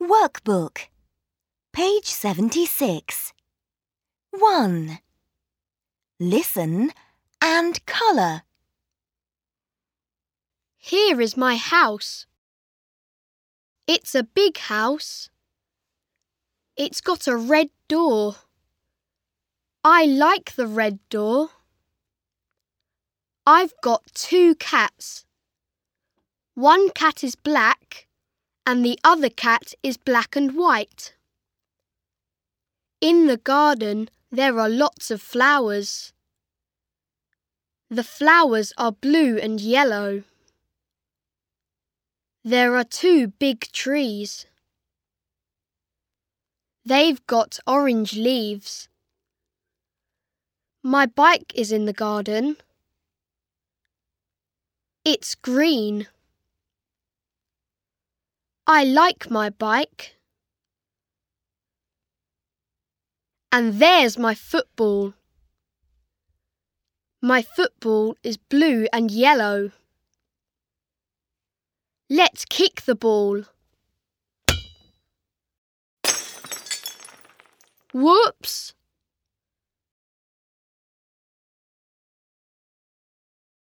Workbook, page 76. 1. Listen and colour. Here is my house. It's a big house. It's got a red door. I like the red door. I've got 2 cats. One cat is black and the other cat is black and white. In the garden there are lots of flowers. The flowers are blue and yellow. There are 2 big trees. They've got orange leaves. My bike is in the garden. It's green. I like my bike. And there's my football. My football is blue and yellow. Let's kick the ball. Whoops!